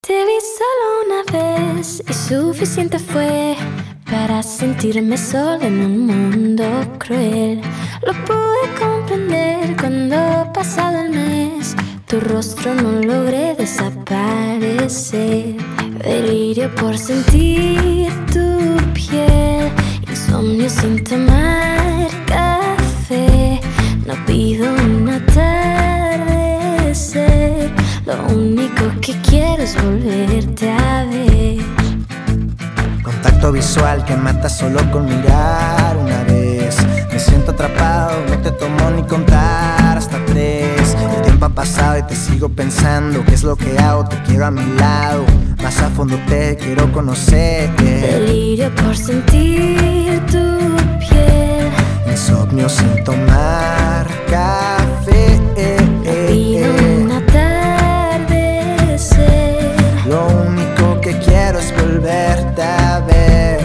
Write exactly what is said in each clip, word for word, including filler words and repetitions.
Te vi solo una vez y suficiente fue para sentirme sola en un mundo cruel. Lo pude comprender cuando pasado el mes tu rostro no logré desaparecer. Delirio por sentir tu piel, insomnio sin tomar café. No pido un atardecer, lo único que quiero es volverte a ver. Contacto visual que mata solo con mirar una vez. Me siento atrapado, no te tomo ni contar hasta tres. El tiempo ha pasado y te sigo pensando. ¿Qué es lo que hago? Te quiero a mi lado. Más a fondo te quiero conocer. Delirio por sentir tu piel, Insomnio sin tomar café. pido un atardecer. Lo único que quiero es volverte a ver.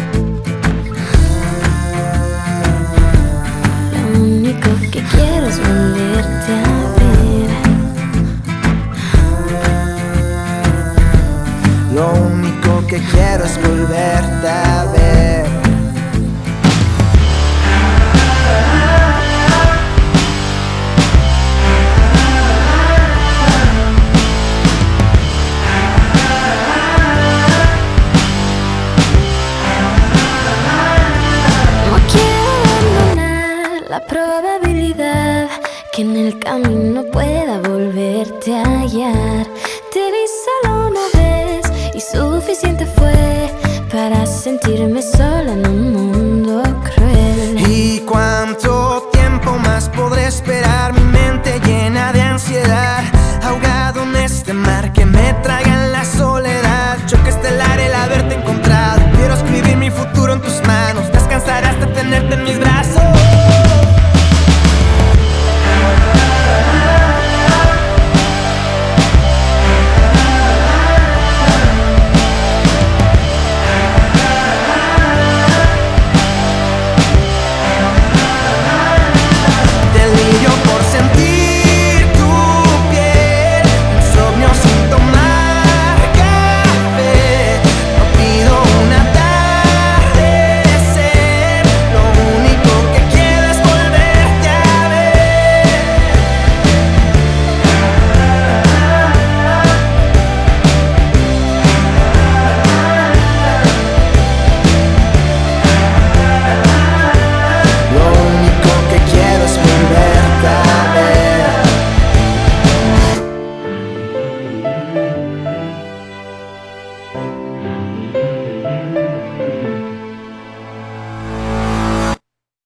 Lo único que quiero es volverte a ver. Lo único que quiero es volverte a ver. No quiero abandonar la probabilidad que en el camino pueda volverte a hallar. Te vi solo una vez y suficiente fue para sentirme sola en un